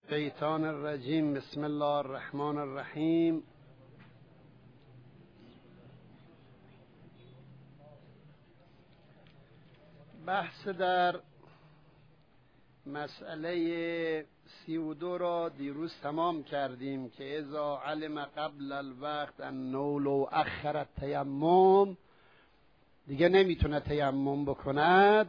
الشیطان الرجیم. بسم الله الرحمن الرحیم. بحث در مسئله 32 را دیروز تمام کردیم که اذا علم قبل الوقت انه لو اخر التیمم دیگه نمیتونه تیمم بکند.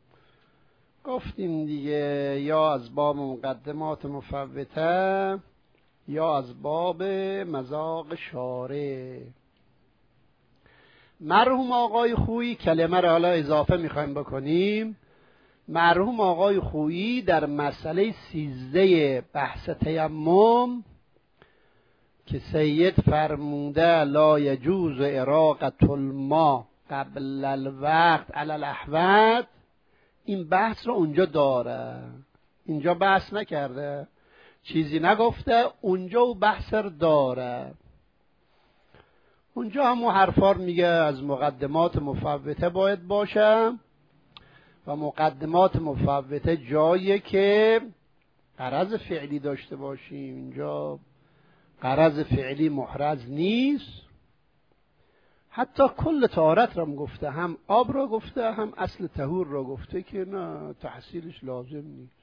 گفتیم دیگه یا از باب مقدمات مفوته یا از باب مذاق شارع. مرحوم آقای خویی، کلمه را حالا اضافه میخوایم بکنیم، مرحوم آقای خویی در مسئله 13 بحث تیمم که سید فرموده لا یجوز اراقة الماء قبل الوقت علی الاحوط، این بحث رو اونجا داره، اینجا بحث نکرده، چیزی نگفته، اونجا او بحث رو داره. اونجا هم حرفار میگه از مقدمات مفوته باید باشه و مقدمات مفوته جاییه که غرض فعلی داشته باشیم. اینجا غرض فعلی محرز نیست. حتی کل طهارت را گفته، هم آب را گفته هم اصل طهور را گفته که نه تحصیلش لازم نیست.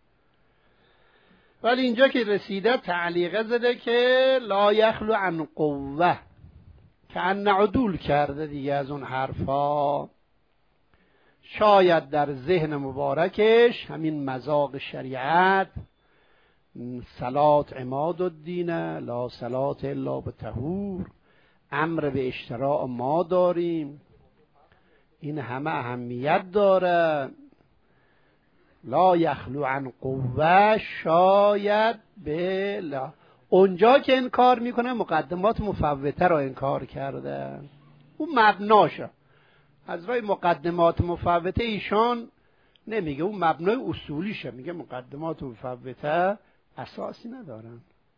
ولی اینجا که رسیده تعلیقه زده که لا یخلو عن قوه، که ان عدول کرده دیگه از اون حرفا. شاید در ذهن مبارکش همین مذاق شریعت، صلات عماد الدین لا صلات الا بطهور، امر به اشتراع ما داریم، این همه اهمیت داره. لا یخلو عن قوه، شاید به لا. اونجا که انکار میکنه مقدمات مفوته را انکار کرده، اون مبناشه. از رای مقدمات مفوته ایشان نمیگه، اون مبنای اصولیشه، میگه مقدمات مفوته اساسی ندارن.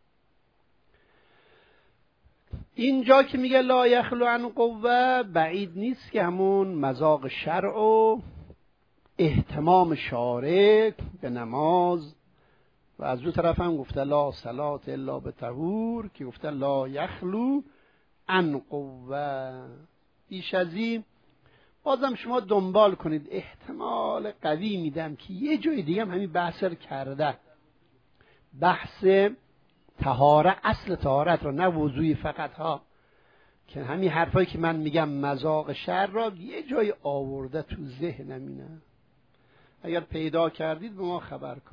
اینجا که میگه لا یخلو عن قوه، بعید نیست که همون مذاق شرع و اهتمام شارع به نماز، و از دو طرف هم گفته لا صلات الا بطهور، که گفته لا یخلو عن قوه. بیش از این بازم شما دنبال کنید، احتمال قوی میدم که یه جای دیگه هم همین بحث رو کرده، بحث طهارت، اصل طهارت را، نه وضوعی فقط ها، که همین حرفایی که من میگم مذاق شرع را یه جای آورده تو ذهنم. اینه اگر پیدا کردید به ما خبر کن.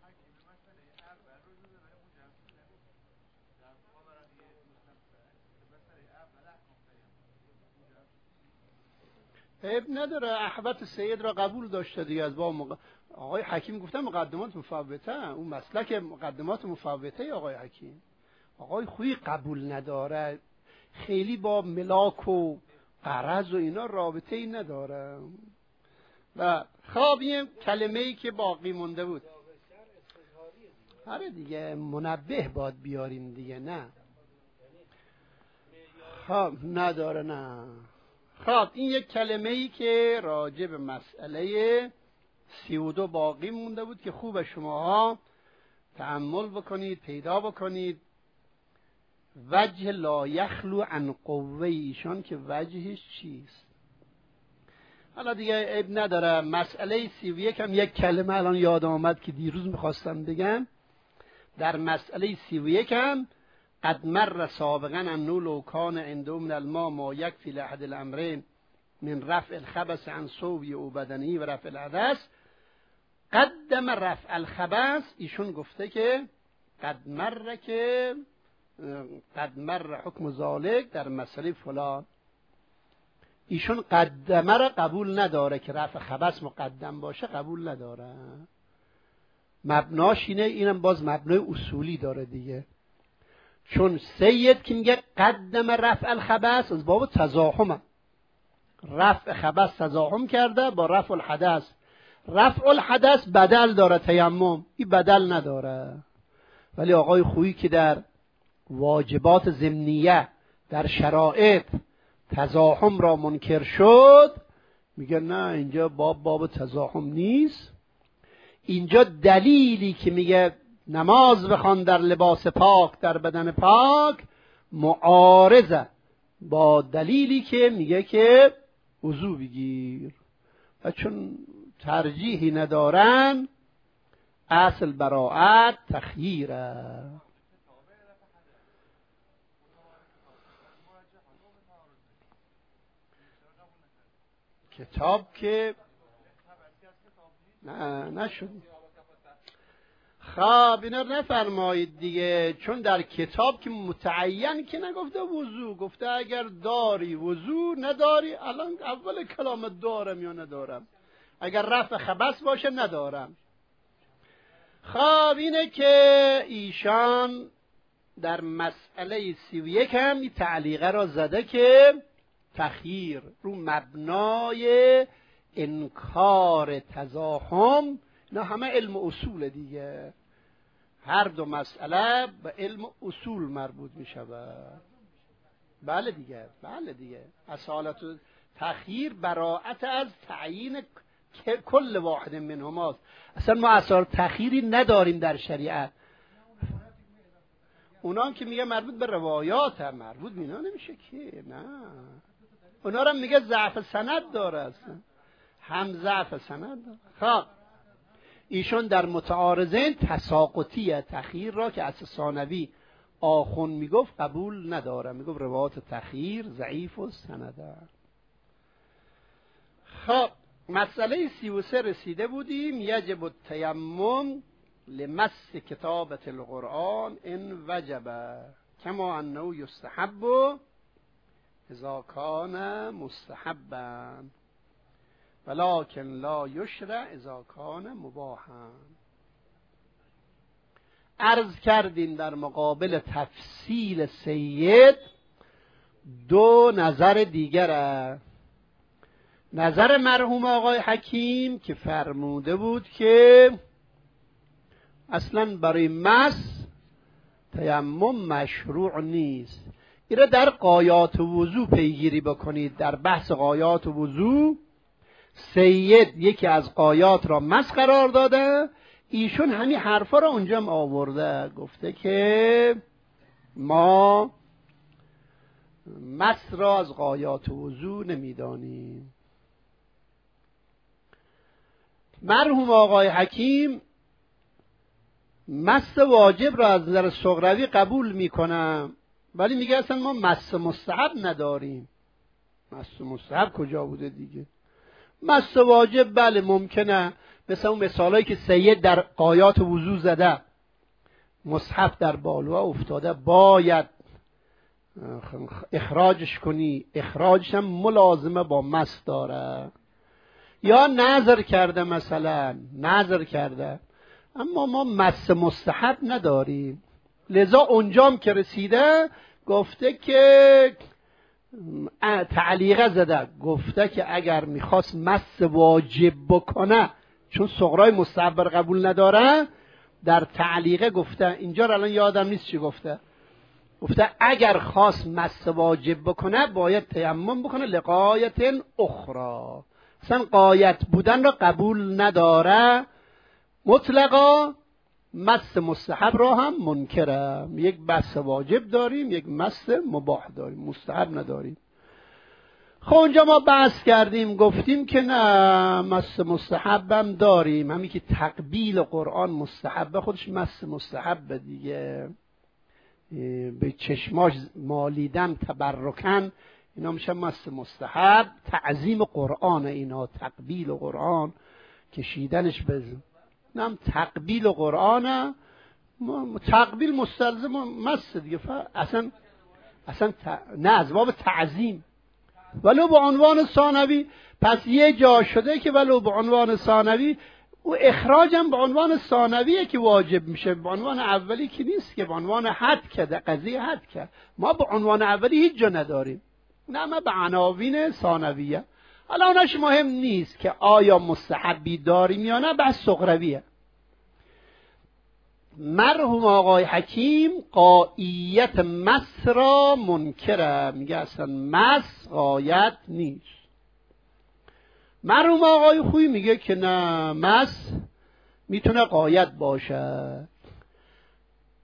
عیب نداره، احوط سید را قبول داشته دیگه. از با آقای حکیم گفتن مقدمات مفوته، اون مسلک مقدمات مفوته آقای حکیم. آقای خویی قبول نداره، خیلی با ملاک و غرض و اینا رابطه ای نداره. و خوابیم کلمه ای که باقی مونده بود، آره دیگه منبه باید بیاریم دیگه. نه خب نداره، نه خب این یک کلمه ای که راجع به مسئله 32 باقی مونده بود که خوب شماها تأمل بکنید، پیدا بکنید. وجه لا یخلو عن قوه ایشان که وجهش چیست. حالا دیگه عیب نداره. مسئله 31 هم یک کلمه الان یاد آمد که دیروز میخواستم بگم. در مسئله 31 هم قد مر سابقا انه لو کان عنده من الماء ما یکفی لاحد الامرین من رفع الخبث عن ثوبه او بدنه و رفع الحدث، قدم رفع الخبث. ایشون گفته که قد مر حکم ذالک در مسئله فلان. ایشون قدمه را قبول نداره که رفع خبث مقدم باشه، قبول نداره. مبناش اینه، اینم باز مبنای اصولی داره دیگه. چون سید که میگه قدم رفع الخبث از باب تزاحم، رفع خبث تزاحم کرده با رفع الحدث. رفع الحدث بدل داره، تیمم این بدل نداره. ولی آقای خویی که در واجبات ضمنیه، در شرایط تزاحم را منکر شد، میگه نه اینجا باب تزاحم نیست. اینجا دلیلی که میگه نماز بخوان در لباس پاک در بدن پاک، معارضه با دلیلی که میگه که وضو بگیر. و چون ترجیحی ندارن اصل براعت تخییره. کتاب که نه نشد. خب اینا نفرمایید دیگه، چون در کتاب که متعین که نگفته وضو، گفته اگر داری وضو، نداری الان اول کلام دارم یا ندارم، اگر رفع خبث باشه ندارم. خب اینه که ایشان در مسئله 31 هم این تعلیقه را زده که تخییر رو مبنای انکار تزاحم، نه همه علم اصول دیگه، هر دو مسئله به علم اصول مربوط می شود. بله دیگه، بله دیگه، اصالت تخییر براعت از تعیین کل واحد منهماست. اصلا ما اصال تخییری نداریم در شریعت. اونا که میگه مربوط به روایات هم مربوط مینا نمیشه که، نه اونا رو میگه ضعف سند داره، اصلا هم ضعف سند داره. خب ایشون در متعارضین تساقطی تخییر را که از ثانوی آخون میگفت قبول نداره، میگفت روایات تخییر ضعیف و سنده. خب مسئله 33 رسیده بودیم. یجب التیمم لمس کتابت القرآن ان وجب کما انه یستحب اذا کان مستحبا ولکن لا یشرع اذا کان مباحا. عرض کردیم در مقابل تفصیل سید دو نظر دیگره. نظر مرحوم آقای حکیم که فرموده بود که اصلا برای مس تیمم مشروع نیست. این را در غایات وضو پیگیری بکنید. در بحث غایات وضو سید یکی از غایات را مس قرار داده، ایشون همین حرفا را اونجا هم آورده، گفته که ما مس را از غایات وضو نمیدانیم. مرحوم آقای حکیم مس واجب را از نظر صغروی قبول میکنم، ولی میگه اصلا ما مس مستحب نداریم. مس مستحب کجا بوده دیگه؟ مس واجب بله ممکنه، مثل اون مثالایی که سید در غایات وضو زده، مصحف در بالوها افتاده باید اخراجش کنی، اخراجش هم ملازمه با مس داره. یا نظر کرده، مثلا نظر کرده، اما ما مس مستحب نداریم. لذا اونجام که رسیده گفته که تعلیقه زده، گفته که اگر میخواست مس واجب بکنه، چون صغرای مستحب قبول نداره، در تعلیقه گفته، اینجا الان یادم نیست چی گفته، گفته اگر خواست مس واجب بکنه باید تیمم بکنه لغایت اخرى. اصلا غایت بودن را قبول نداره، مطلقا مس مستحب را هم منکره. یک مس واجب داریم، یک مس مباح داریم، مستحب نداریم. خب اونجا ما بحث کردیم، گفتیم که نه، مس مستحب هم داریم. همین که تقبیل قرآن مستحبه، خودش مس مستحب دیگه. به چشماش مالیدن تبرکن، اینا میشه مس مستحب. تعظیم قرآن اینا، تقبیل قرآن، کشیدنش به نم تقبیل قرآن، تقبیل مستلزم مس دیگه. اصلا نه، از باب تعظیم، ولو به عنوان ثانوی. پس یه جا شده که ولو به عنوان ثانوی، و اخراجم به عنوان ثانویه که واجب میشه، به عنوان اولی که نیست، که به عنوان حد کرده، قضیه حد کرد. ما به عنوان اولی هیچ جا نداریم، نه ما به عناوین ثانویه. حالا اونش مهم نیست که آیا مستحبی داریم یا نه، بحث صغرویه. مرحوم آقای حکیم غایت مس را منکره، میگه اصلا مس غایت نیست. مرحوم آقای خویی میگه که نه، مس میتونه غایت باشه.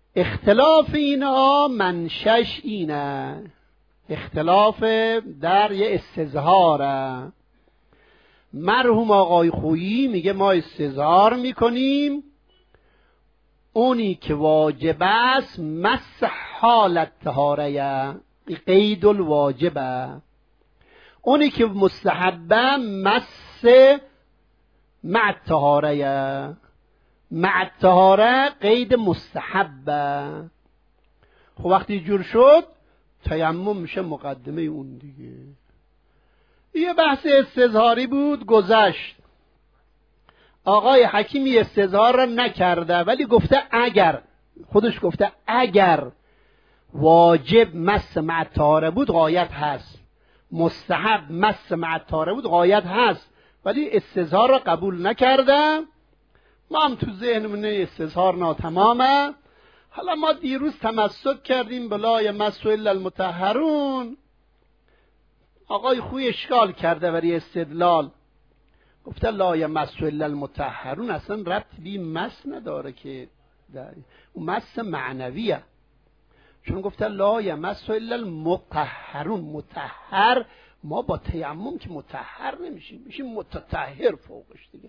اختلاف اینا منشش اینه، اختلاف در یه استظهاره. مرحوم آقای خویی میگه ما استظهار میکنیم اونی که واجب است مس حالت طهاره، قید الواجبه. اونی که مستحبه مس مع طهاره، مع طهاره قید مستحبه. خب وقتی جور شد تیمم میشه مقدمه اون دیگه. یه بحث استظهاری بود گذشت. آقای حکیمی استظهار را نکرده ولی گفته اگر، خودش گفته اگر واجب مس مع طهاره بود غایت هست، مستحب مس مع طهاره بود غایت هست، ولی استظهار را قبول نکرده. ما هم تو ذهنمون استظهار ناتمامه. حالا ما دیروز تمسک کردیم به لا یمس الا المطهرون. آقای خوی اشکال کرده برای استدلال، گفته لا یمس الا المطهرون اصلا ربط به مس نداره که اون مس معنویه، چون گفته لا یمس الا المطهرون. مطهر ما با تیمم که مطهر نمیشیم، میشیم متطهر فوقش دیگه.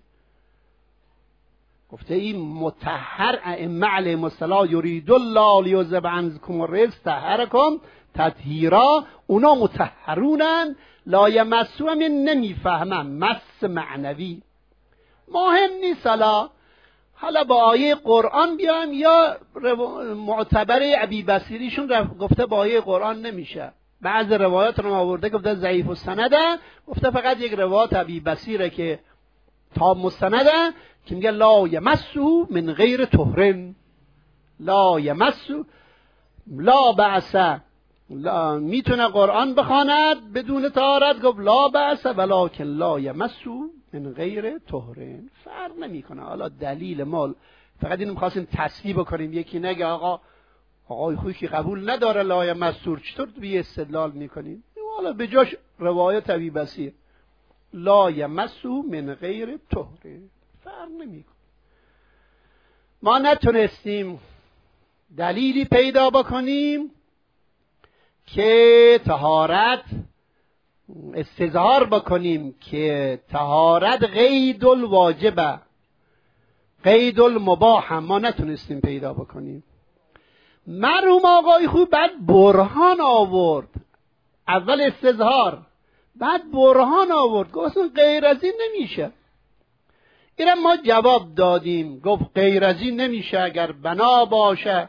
گفته این مطهر ائمه علیهم السلام یرید الله لیذهب عنکم الرجس طهرکم تطهیرا، اونا مطهرونن. لا یمسو هم نمیفهمم مس معنوی مهم نیست. حالا با آیه قرآن بیایم یا معتبر ابی بصیریشون گفته با آیه قرآن نمیشه. بعض روایات رو آورده گفته ضعیف السنده، گفته فقط یک روایت ابی بصیره که تام مستنده که میگه لا یمسو من غیر طهر، لا یمسو لا بأس، میتونه قرآن بخواند بدون طهارت، گفت لا بأس ولکن لا یمسو من غیر طهر. فرق نمیکنه. حالا دلیل ما فقط اینو می‌خواستیم تصحیح بکنیم، یکی نگه آقای خویی که قبول نداره لا یمسو، چطور بی استدلال میکنیم؟ حالا به جاش روایت ابی بصیر لا یمسو من غیر طهر، فرق نمیکنه. ما نتونستیم دلیلی پیدا بکنیم که طهارت استظهار بکنیم که طهارت قید الواجبه قید المباح، ما نتونستیم پیدا بکنیم. مرحوم آقای خوب بعد برهان آورد، اول استظهار بعد برهان آورد، گفت غیر از این نمیشه. اینم ما جواب دادیم، گفت غیر از این نمیشه اگر بنا باشه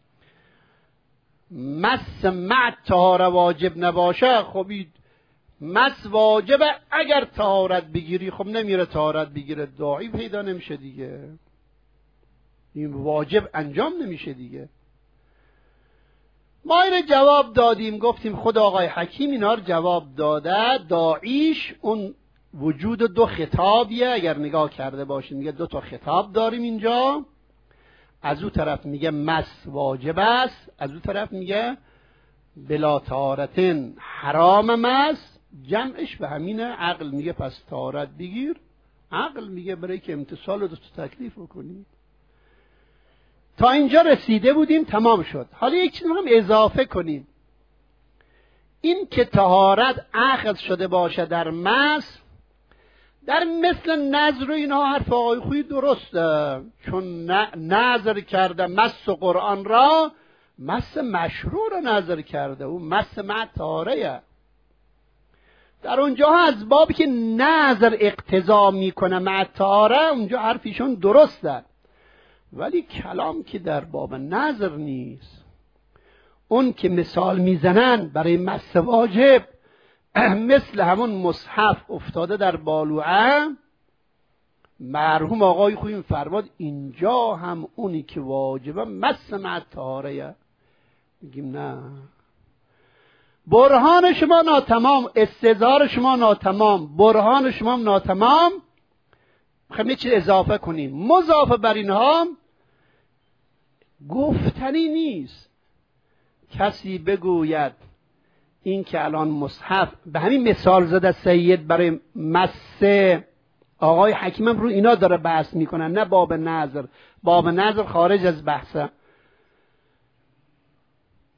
مس مع طهاره واجب نباشه. خب مس واجبه اگر طهارت بگیری، خب نمیره طهارت بگیره، داعی پیدا نمیشه دیگه، این واجب انجام نمیشه دیگه. ما اینو جواب دادیم، گفتیم خود آقای حکیم اینا رو جواب داده. داعیش اون وجود دو خطابیه، اگر نگاه کرده باشین میگه دو تا خطاب داریم اینجا. از اون طرف میگه مس واجب است، از اون طرف میگه بلا طهارتن حرام مس. جمعش به همینه. عقل میگه پس طهارت بگیر، عقل میگه برای که امتصال رو تکلیف بکنی. تا اینجا رسیده بودیم، تمام شد. حالا یک چیز هم اضافه کنیم، این که طهارت اخذ شده باشه در مس، در مثل نظر و اینها حرف آقای خویی درسته، چون نظر کرده مس و قرآن را مس مشروع را نظر کرده، اون مس مع طهاره. در اونجا از بابی که نظر اقتضا میکنه مع طهاره، اونجا حرفیشون درسته، ولی کلام که در باب نظر نیست. اون که مثال میزنن برای مس واجب مثل همون مصحف افتاده در بالوعه، مرحوم آقای خویی فرماد اینجا هم اونی که واجبه مس مع طهاره. میگیم نه، برهان شما ناتمام، استظهار شما ناتمام، برهان شما ناتمام. میخوایم یه چیز اضافه کنیم، مضافه بر اینها گفتنی نیست. کسی بگوید این که الان مصحف به همین مثال زده سید برای مس، آقای حکیمم رو اینا داره بحث میکنن، نه باب نظر. باب نظر خارج از بحثه.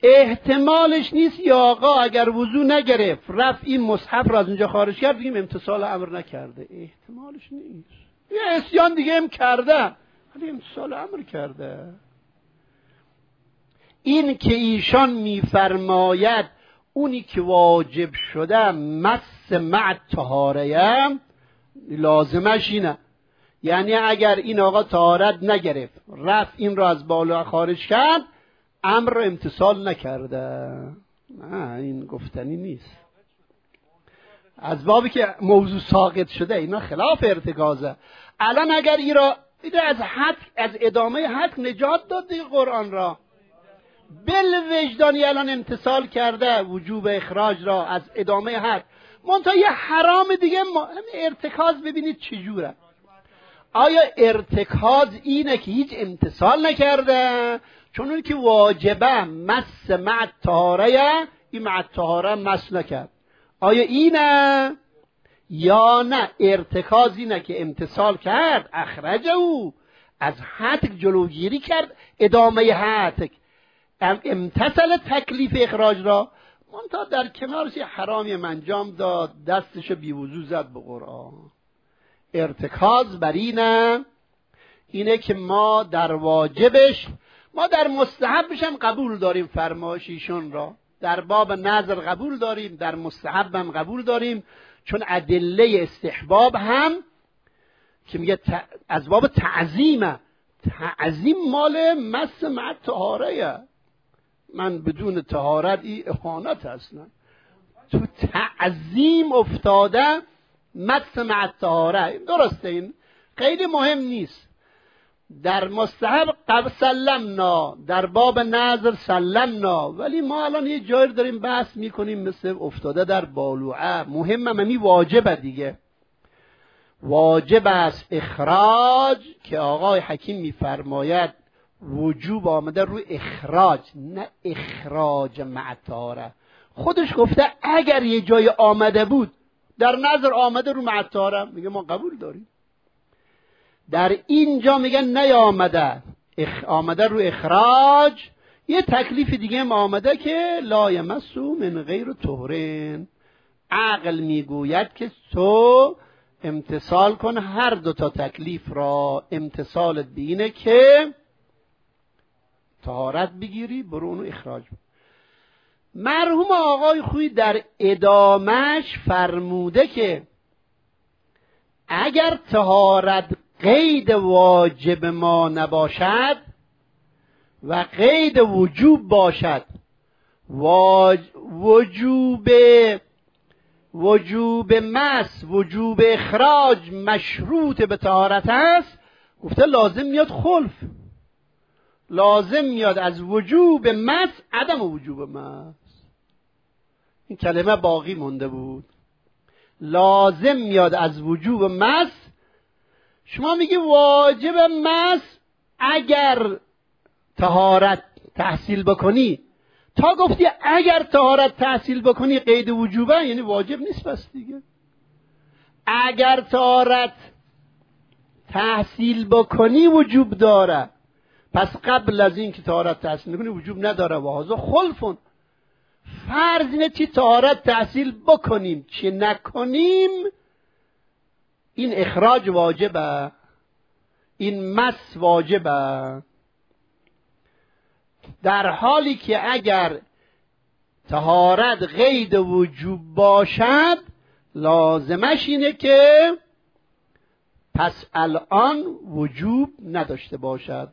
احتمالش نیست یا آقا اگر وضو نگرفت رفت این مصحف را از اونجا خارج کرد بگیم امتثال امر نکرده. احتمالش نیست. یه عصیان دیگه هم کرده ولی امتثال امر کرده. این که ایشان میفرماید اونی که واجب شده مس مع طهاره، لازمش اینه، یعنی اگر این آقا طهارت نگرفت رفت این را از بالا خارج کرد امر را امتثال نکرده. نه این گفتنی نیست. از بابی که موضوع ساقط شده اینا خلاف ارتکازه. الان اگر این را از ادامه حد نجات داد دیگه قرآن را بالوجدانی الان امتثال کرده وجوب اخراج را از ادامه حد. منتها یه حرام دیگه ارتکاز ببینید چجوره. آیا ارتکاز اینه که هیچ امتثال نکرده؟ چون اون که واجبه مس مع طهاره، این مع طهاره مس نکرد. آیا اینه یا نه ارتکاز اینه که امتثال کرد اخرجه او از حد جلوگیری کرد ادامه حد امتثل تکلیف اخراج را. منتها در کنارش یه حرامی انجام داد، دستش بیوضو زد به قرآن. ارتکاز بر اینه که ما در واجبش، ما در مستحبش هم قبول داریم فرمایش ایشون را، در باب نظر قبول داریم، در مستحب هم قبول داریم، چون ادله استحباب هم که میگه از باب تعظیم مال مس مع طهاره. من بدون طهارت این اهانت اصلا تو تعظیم افتاده مس مع طهاره. درسته، این خیلی مهم نیست. در مستحب قبل سلمنا، در باب نظر سلمنا، ولی ما الان یه جایی داریم بحث میکنیم مثل افتاده در بالوعه. مهمم همی واجبه دیگه. واجب است اخراج که آقای حکیم میفرماید وجوب آمده روی اخراج، نه اخراج مع طهاره. خودش گفته اگر یه جای آمده بود، در نظر آمده رو مع طهاره، میگه ما قبول داریم. در اینجا میگن نیامده، آمده رو اخراج. یه تکلیف دیگه هم آمده که لا یمسو من غیر طهرین. عقل میگوید که تو امتثال کن هر دو تا تکلیف را. امتثالت بینه که طهارت بگیری، برو اونو اخراج. مرحوم آقای خویی در ادامش فرموده که اگر طهارت قید واجب ما نباشد و قید وجوب باشد، وجوب مس، وجوب اخراج مشروط به طهارت است، گفته لازم میاد خلف، لازم میاد از وجوب مس عدم وجوب مس. این کلمه باقی مونده بود. لازم میاد از وجوب مس. شما میگی واجب مس اگر طهارت تحصیل بکنی، تا گفتی اگر طهارت تحصیل بکنی قید وجوبه، یعنی واجب نیست پس دیگه. اگر طهارت تحصیل بکنی وجوب داره، پس قبل از این که طهارت تحصیل بکنی وجوب نداره. و هذا خلفون. فرض اینه که طهارت تحصیل بکنیم چه نکنیم، این اخراج واجبه، این مس واجبه. در حالی که اگر طهارت قید وجوب باشد، لازمش اینه که پس الان وجوب نداشته باشد.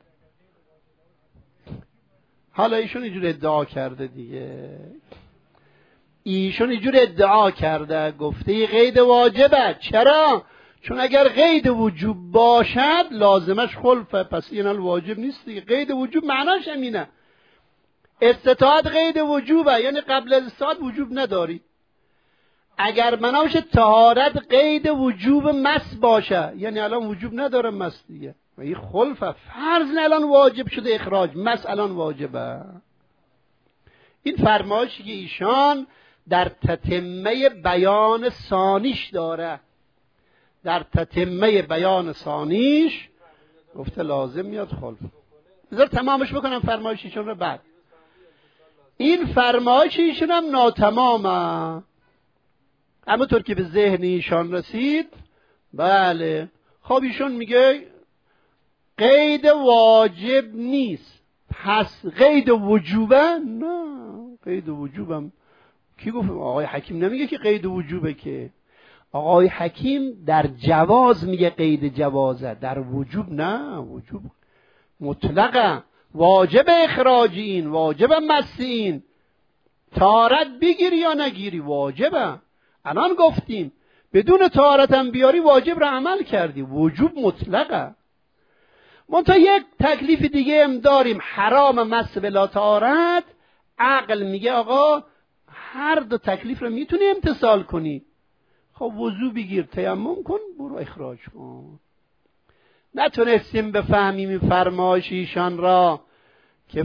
حالا ایشون اینجور ادعا کرده دیگه، ایشون اینجور ادعا کرده، گفته قید واجبه. چرا؟ چون اگر قید وجوب باشد لازمش خلفه، پس این واجب نیست دیگه. قید وجوب معناش همینه. استطاعت قید وجوبه، یعنی قبل از استطاعت وجوب نداری. اگر مناش طهارت قید وجوب مس باشه، یعنی الان وجوب نداره مس دیگه، و این خلفه. فرض الان واجب شده اخراج، مس الان واجبه. این فرمایشی که ایشان در تتمه بیان ثانیش داره، در تتمه بیان ثانیش گفته لازم میاد خلف. بذار تمامش بکنم فرمایش ایشان رو بعد. این فرمایش ایشون هم ناتمامه. همونطور که به ذهن ایشان رسید. بله خب ایشون میگه قید واجب نیست، پس قید وجوبه؟ نه، قید وجوبم کی گفت؟ آقای حکیم نمیگه که قید وجوبه، که آقای حکیم در جواز میگه قید جوازه، در وجوب نه. وجوب مطلقه، واجب اخراج این، واجب مس این، طهارت بگیری یا نگیری واجبه. الان گفتیم بدون طهارت هم بیاری واجب را عمل کردی، وجوب مطلقه. منتها یک تکلیف دیگه هم داریم، حرام مس بلا طهارت. عقل میگه آقا هر دو تکلیف رو میتونی امتثال کنی. خب وضو بگیر، تیمم کن، برو اخراج کن. نتونستیم بفهمیم این فرمایش ایشان را که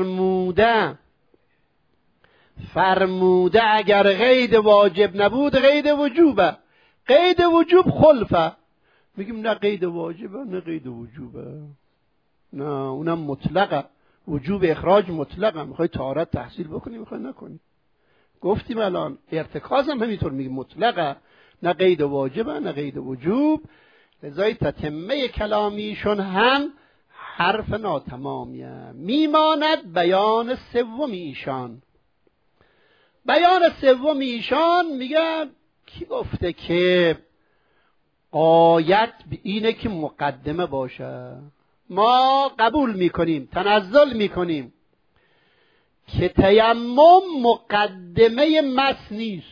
فرموده اگر قید واجب نبود قید وجوبه، قید وجوب خلفه. میگیم نه قید واجبه نه قید وجوبه، نه اونم مطلقه، وجوب اخراج مطلقه. میخوای طهارت تحصیل بکنی میخوای نکنی. گفتیم الان ارتکاز هم همینطور میگه مطلقه، نه قید واجبه نه قید وجوب. لذای تتمه کلامیشون هم حرف ناتمامیه. میماند بیان سوم ایشان. بیان سوم ایشان میگه کی گفته که غایت اینه که مقدمه باشه؟ ما قبول میکنیم، تنزل میکنیم که تیمم مقدمه مس نیست،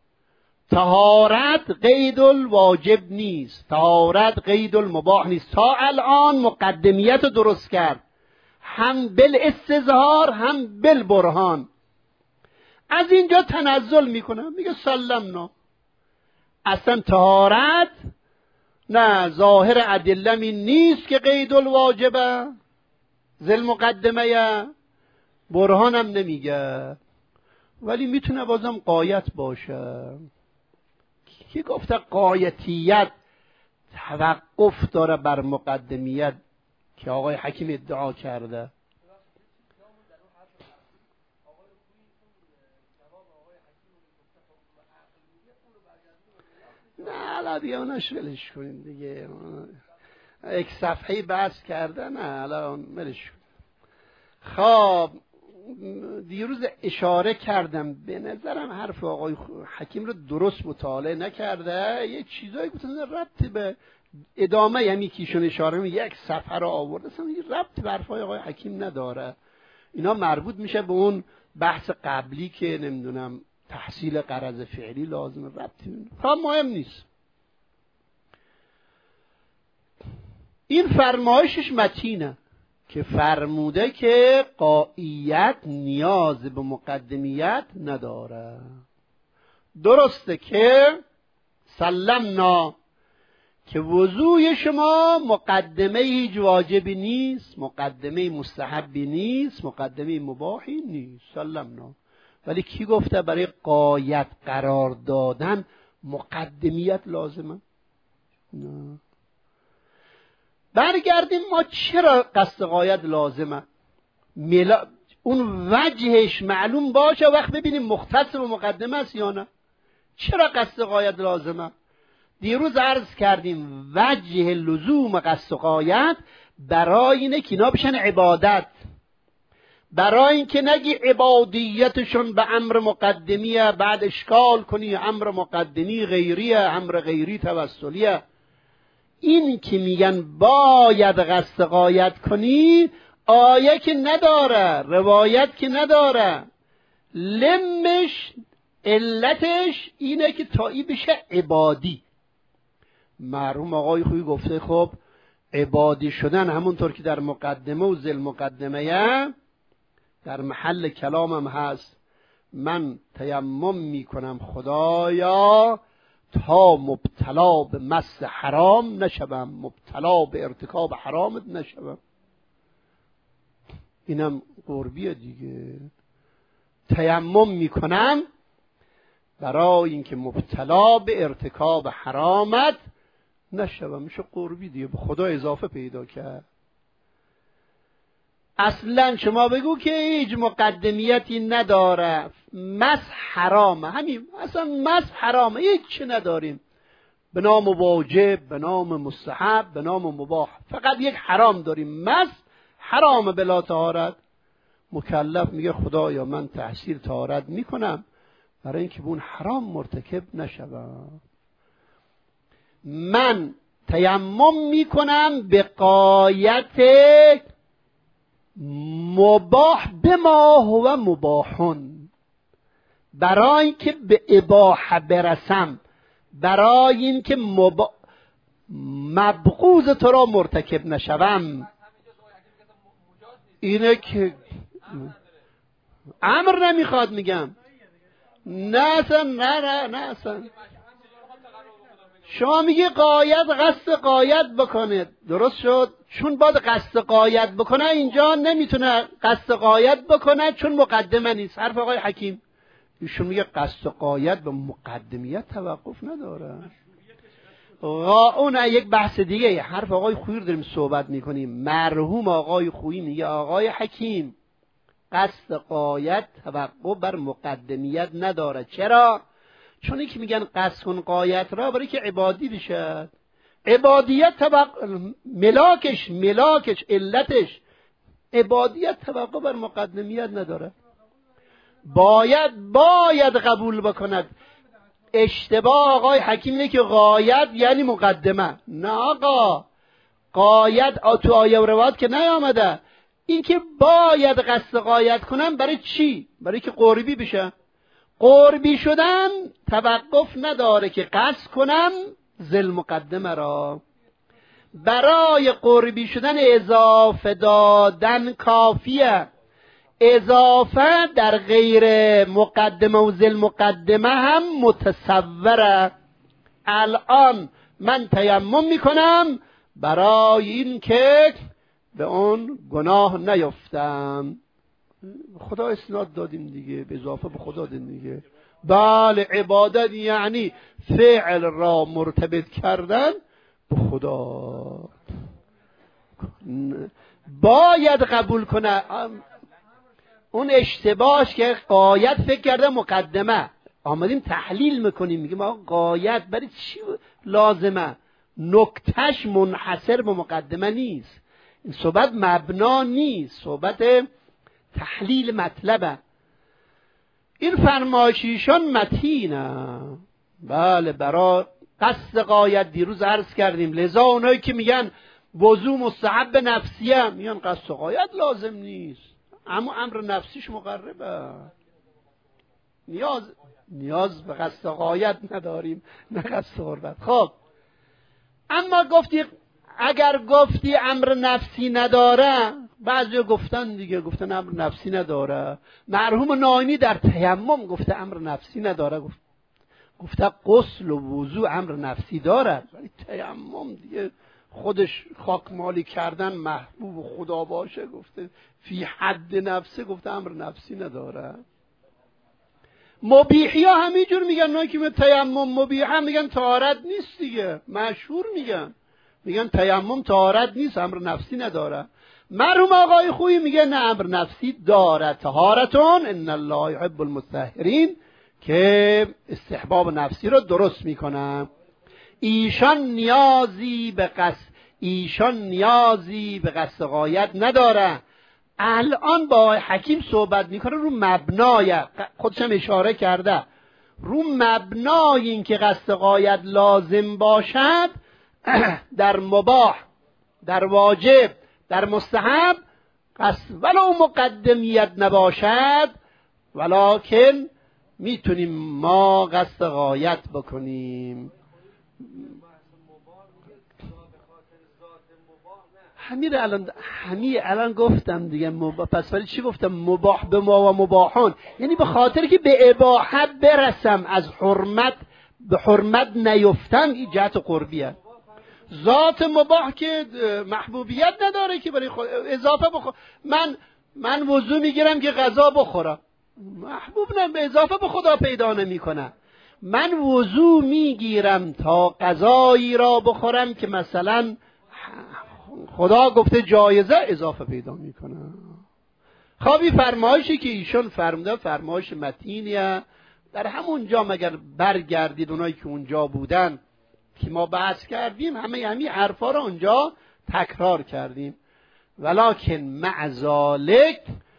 طهارت قید الواجب نیست، طهارت قید المباح نیست. تا الان مقدمیت رو درست کرد، هم بالاستظهار هم بالبرهان. از اینجا تنزل میکنم، میگه سلمنا، اصلا طهارت نه ظاهر ادله این نیست که قید الواجبه، ذل مقدمه، برهانم نمیگه، ولی میتونه بازم غایت باشه. کی گفته غایتیت توقف داره بر مقدمیت که آقای حکیم ادعا کرده؟ نه الان دیگه اونش ولش کنیم دیگه، یک صفحه بحث کرده، نه الان ولش کنیم. خب دیروز اشاره کردم به نظرم حرف آقای حکیم رو درست مطالعه نکرده، یه چیزایی گفتن ربطی به ادامه، یعنی کیشون اشاره می یک صفحه رو آورده، اصلا ربطی به حرفای آقای حکیم نداره. اینا مربوط میشه به اون بحث قبلی که نمیدونم تحصیل غرض فعلی لازمه، ربطی مهم نیست. این فرمایشش متینه که فرموده که قاعیت نیاز به مقدمیت نداره. درسته که سلمنا که وضوی شما مقدمه هیچ واجبی نیست، مقدمه مستحبی نیست، مقدمه مباحی نیست، سلمنا. ولی کی گفته برای غایت قرار دادن مقدمیت لازمه؟ نه. برگردیم ما چرا قصد غایت لازمه؟ اون وجهش معلوم باشه، وقت ببینیم مختص به مقدمه است یا نه. چرا قصد غایت لازمه؟ دیروز عرض کردیم وجه لزوم قصد غایت برای اینه که اینا بشن عبادت، برای اینکه نگی عبادیتشون به امر مقدمیه بعد اشکال کنی امر مقدمی غیریه، امر غیری توسلیه. این که میگن باید قصد غایت کنی، آیه که نداره، روایت که نداره، لمش علتش اینه که تایی بشه عبادی. مرحوم آقای خویی گفته خب عبادی شدن همونطور که در مقدمه و ذل مقدمه در محل کلامم هست، من تیمم میکنم خدایا تا مبتلا به مس حرام نشوم، مبتلا به ارتکاب حرامت نشوم. اینم قربیه دیگه. تیمم میکنم برای اینکه مبتلا به ارتکاب حرامت نشوم، میشه قربی دیگه، به خدا اضافه پیدا کرد. اصلا شما بگو که هیچ مقدمیتی نداره، مس حرامه، همین اصلا مس حرامه، هیچ نداریم به نام واجب، به نام مستحب، به نام مباح، فقط یک حرام داریم، مس حرامه بلا طهارت. مکلف میگه خدایا من تحصیل طهارت میکنم برای اینکه به اون حرام مرتکب نشوم. من تیمم میکنم به غایت مباح بما هو مباحون، برای اینکه به اباحه برسم، برای اینکه مبغوض تو را مرتکب نشوم. اینه که امر نمیخواد، میگم نه اصلا، نه اصلا. شما میگی قایت قصد قایت بکنه، درست شد، چون باید قصد قایت بکنه اینجا نمیتونه قصد قایت بکنه چون مقدمه نیست. حرف آقای حکیم ایشون میگه قصد قایت به مقدمیت توقف نداره. اون یک بحث دیگه، حرف آقای خویی رو داریم صحبت میکنیم. مرحوم آقای خویی میگه آقای حکیم قصد قایت توقف بر مقدمیت نداره. چرا؟ چون اینکه میگن قصد کن قایت را برای که عبادی بشد. عبادیت ملاکش علتش عبادیت توقع بر مقدمیت نداره. باید قبول بکند. اشتباه آقای حکیم اینه که غایت یعنی مقدمه. نه آقا، غایت تو آیه و روایت که نیامده. این که باید قصد غایت کنم برای چی؟ برای که قربی بشه. قربی شدن توقف نداره که قصد کنم ذل مقدمه را. برای قربی شدن اضافه دادن کافیه. اضافه در غیر مقدمه و ذل مقدمه هم متصوره. الان من تیمم میکنم برای این که به اون گناه نیفتم. خدا اسناد دادیم دیگه، به اضافه به خدا دادیم دیگه. بله، عبادت یعنی فعل را مرتبط کردن به خدا. باید قبول کنه. اون اشتباهش که غایت فکر کرده مقدمه. آمدیم تحلیل میکنیم، میگیم آقا غایت برای چی لازمه؟ نکتهش منحصر به مقدمه نیست. این صحبت مبنا نیست، صحبت تحلیل مطلبه. این فرمایشیشان متینه. بله، برای قصد غایت دیروز عرض کردیم. لذا اونایی که میگن وضو مستحب نفسیه میگن قصد غایت لازم نیست، اما امر نفسیش مقربه. نیاز به قصد غایت نداریم، نه قصد قربت. خب اما اگر گفتی امر نفسی نداره، بعضی گفتن دیگه، گفتن امر نفسی نداره. مرحوم ناینی در تیمم گفته امر نفسی نداره، گفته غسل و وضو امر نفسی داره، ولی تیمم دیگه خودش خاک مالی کردن محبوب خدا باشه، گفته فی حد نفسه، گفته امر نفسی نداره. مبیحی ها همینجور میگن، نه که تیمم مبیح هم میگن طهارت نیست دیگه، مشهور میگن تیمم طهارت نیست، امر نفسی نداره. مرحوم آقای خویی میگه نه، امر نفسی داره، طهارتون ان الله یحب المطهرین، که استحباب نفسی رو درست میکنن. ایشان نیازی به قصد غایت نداره. الان با حکیم صحبت میکنه رو مبنای، خودشم اشاره کرده، رو مبنای این که قصد غایت لازم باشد در مباح، در واجب، در مستحب، قصد ولو مقدمیت نباشد، ولکن میتونیم ما قصد غایت بکنیم. همین الان گفتم دیگه. پس ولی چی گفتم؟ مباح به ما و مباحون، یعنی به خاطر که به اباحت برسم، از حرمت به حرمت نیفتم، این جهت قربیه. ذات مباح که محبوبیت نداره که برای خود اضافه من وضو میگیرم که غذا بخورم، محبوب نه، به اضافه به خدا پیدا نمیکنه. من وضو میگیرم تا غذایی را بخورم که مثلا خدا گفته جایزه، اضافه پیدا میکنه. خب این فرمایشی که ایشون فرموده فرمایش متینیه. در همونجا مگر برگردید اونایی که اونجا بودن که ما بحث کردیم همین حرفا رو اونجا تکرار کردیم. ولکن مع ذالک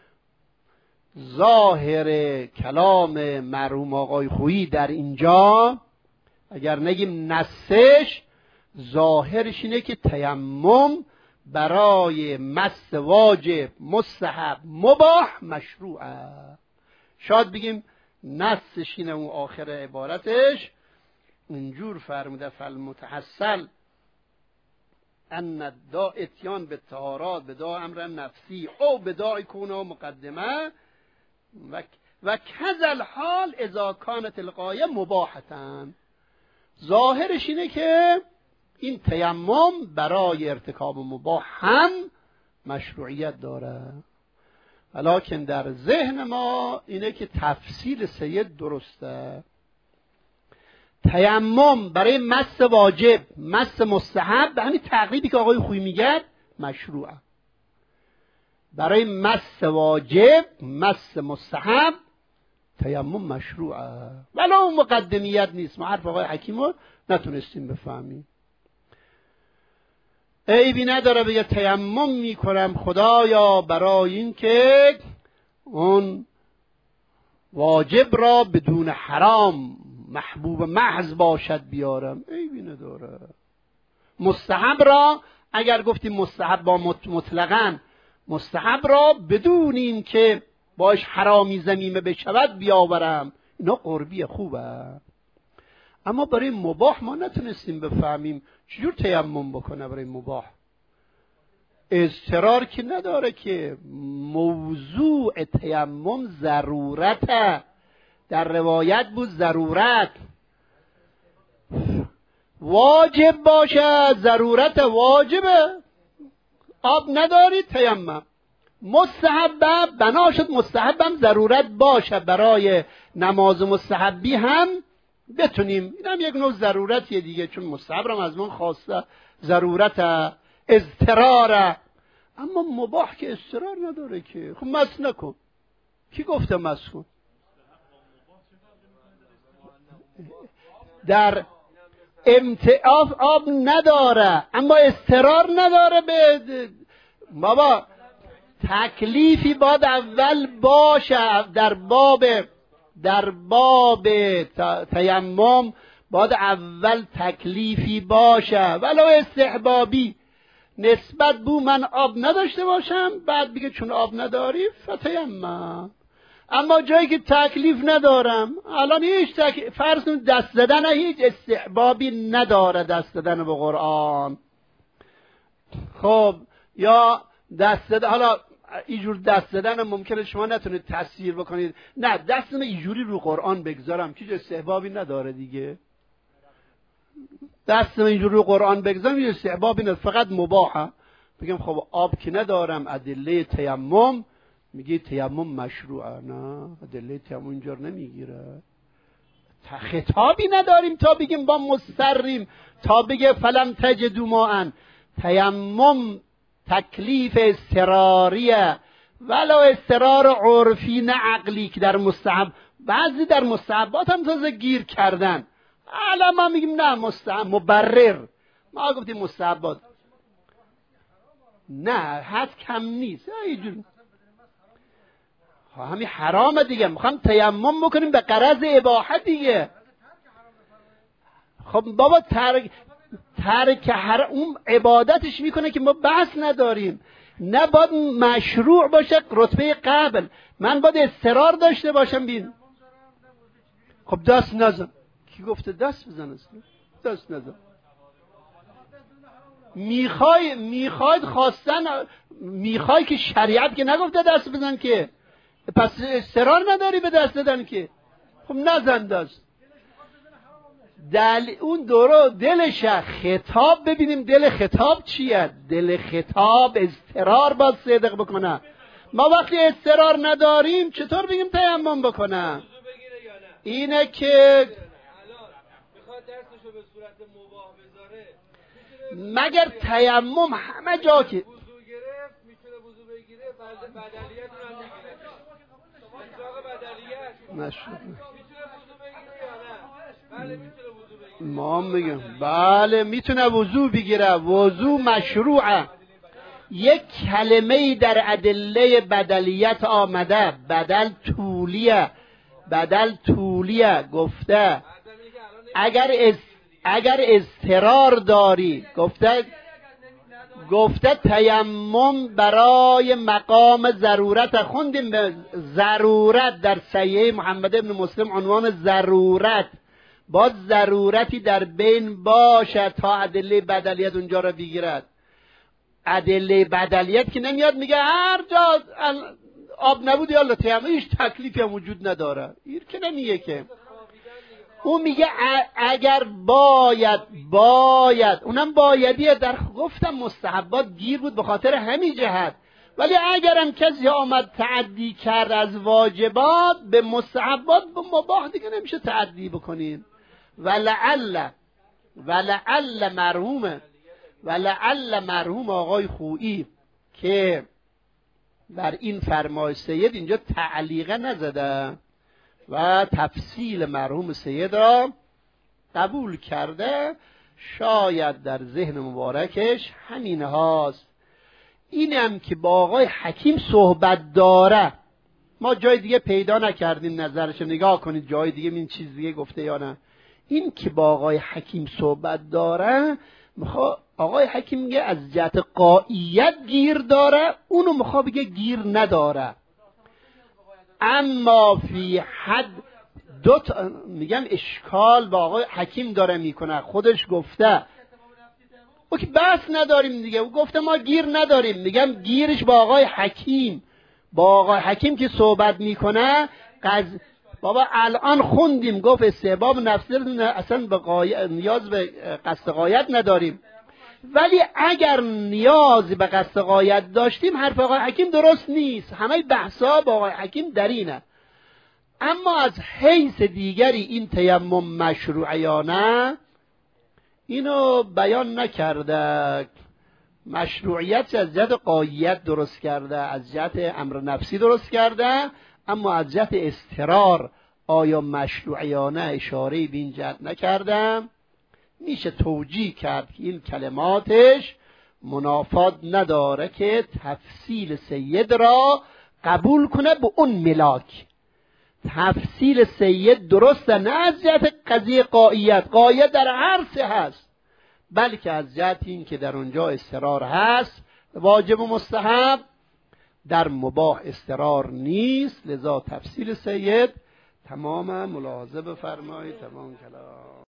ظاهر کلام مرحوم آقای خویی در اینجا اگر نگیم نصش، ظاهرش اینه که تیمم برای مس واجب، مستحب، مباح مشروعه. شاید بگیم نصش اینه اون آخر عبارتش اینجور فرموده فالمتحصل ان الداء اتیان به طهارات بدا امر نفسی او بدا کونه مقدمه و کذل حال اذا کانت الغایه مباحتا. ظاهرش اینه که این تیمم برای ارتکاب مباح هم مشروعیت داره، ولکن در ذهن ما اینه که تفصیل سید درسته. تیمم برای مس واجب، مس مستحب، به همین تقریبی که آقای خویی میگه مشروعه. برای مس واجب، مس مستحب تیمم مشروعه، ولی اون مقدمیت نیست. ما حرف آقای حکیم رو نتونستیم بفهمیم. عیبی نداره بگه تیمم میکنم خدایا برای این که اون واجب را بدون حرام محبوب محض باشد بیارم، عیبی نداره. مستحب را اگر گفتیم مستحب با مطلقاً، مستحب را بدون این که باش حرامی ذمیمه بشود بیاورم، اینا قربی خوبه. اما برای مباح ما نتونستیم بفهمیم چجور تیمم بکنه. برای مباح اضطرار که نداره، که موضوع تیمم ضرورته. در روایت بود ضرورت واجب باشه، ضرورت واجبه، آب نداری تیمم. مستحبه بنا شد مستحبم ضرورت باشه، برای نماز مستحبی هم بتونیم، این هم یک نوع ضرورتیه دیگه، چون مستحب هم از من خواسته ضرورت اضطراره. اما مباح که اضطرار نداره که. خب مس نکن، کی گفته مس کن؟ در امتعاف آب نداره اما اضطرار نداره. به بابا تکلیفی باید اول باشه در باب تیمم باید اول تکلیفی باشه، ولو استحبابی، نسبت بو من آب نداشته باشم بعد بگه چون آب نداری فتیمم. اما جایی که تکلیف ندارم، الان هیچ فرض کن دست زدن هیچ استحبابی نداره، دست زدن به قرآن. خب یا دست زدن، حالا اینجور دست زدن ممکنه شما نتونید تفسیر بکنید، نه دستم اینجوری رو قرآن بگذارم هیچ استحبابی نداره دیگه. دستم اینجوری رو قرآن بگذارم هیچ استحبابی نداره، فقط مباحه. بگم خب آب که ندارم ادله تیمم، میگه تیمم مشروعه. نه، ادله تیمم اینجور نمیگیره. خطابی نداریم تا بگیم با مستریم، تا بگه فلم تجدوا ماء. تیمم تکلیف اضطراریه، ولو اضطرار عرفی نه عقلی، که در مستحب، بعضی در مستحبات هم تازه گیر کردن. الان ما میگیم نه مستحب مبرر، ما گفتیم مستحبات نه، حد کم نیست. اینجور همین حرامه دیگه، میخوام تیمم بکنیم به غرض اباحت دیگه. خب بابا ترک اون عبادتش میکنه که ما بحث نداریم. نه باید مشروع باشه رتبه قبل، من باید اضطرار داشته باشم. بین خب دست نزن، کی گفته دست بزن؟ اصلا دست نزن. میخواید خواستن، میخوای که شریعت که نگفته دست بزن که، پس اضطرار نداری به دست دادن که. خب نزن دست. اون دورو دلش خطاب، ببینیم دل خطاب چیه. دل خطاب اضطرار باید صدق بکنه. ما وقتی اضطرار نداریم چطور بگیم تیمم بکنه؟ اینه که مگر تیمم همه جا که ما میگم بله میتونه وضو بگیره، وضو مشروعه. یک کلمه ای در ادله بدلیت آمده، بدل طولیه گفته اگر اضطرار داری، گفته تیمم برای مقام ضرورت. خوندیم به ضرورت در صحیح محمد ابن مسلم عنوان ضرورت، باید ضرورتی در بین باشه تا ادله بدلیت اونجا را بگیرد. ادله بدلیت که نمیاد میگه هر جا آب نبود یالا تیمم، هیچ تکلیفی هم وجود نداره، این که نمیگه که. اون میگه اگر باید اونم بایدیه. در گفتم مستحبات گیر بود به خاطر همین جهت، ولی اگرم کسی آمد تعدی کرد از واجبات به مستحبات، به مباح دیگه نمیشه تعدی بکنیم. ولعل مرحوم آقای خویی که بر این فرمای سید اینجا تعلیقه نزده و تفصیل مرحوم سید را قبول کرده، شاید در ذهن مبارکش همین هاست. اینم که با آقای حکیم صحبت داره، ما جای دیگه پیدا نکردیم نظرش، نگاه کنید جای دیگه این چیز دیگه گفته یا نه. این که با آقای حکیم صحبت داره، آقای حکیم میگه از جهت قائیت گیر داره، اونو میخواد بگه گیر نداره. اما فی حد میگم اشکال با آقای حکیم داره میکنه، خودش گفته او که بحث نداریم دیگه، او گفته ما گیر نداریم. میگم گیرش با آقای حکیم که صحبت میکنه بابا الان خوندیم گفت استحباب نفسی اصلا نیاز به قصد غایت نداریم، ولی اگر نیاز به قصد غایت داشتیم حرف آقای حکیم درست نیست. همه بحثا با آقای حکیم در اینه. اما از حیث دیگری این تیمم مشروع یا نه اینو بیان نکرده. مشروعیت از جهت قایت درست کرده، از جهت امر نفسی درست کرده، اما از جهت اضطرار آیا مشروع یا نه اشاره به این جهت نکردم. میشه توجیه کرد که این کلماتش منافات نداره که تفصیل سید را قبول کنه به اون ملاک. تفصیل سید درسته، نه از جهت قضیه قایت در هر سه هست، بلکه از جهت این که در اونجا اضطرار هست، واجب و مستحب، در مباح اضطرار نیست. لذا تفصیل سید تمام ملاحظه بفرمایید. تمام کلام.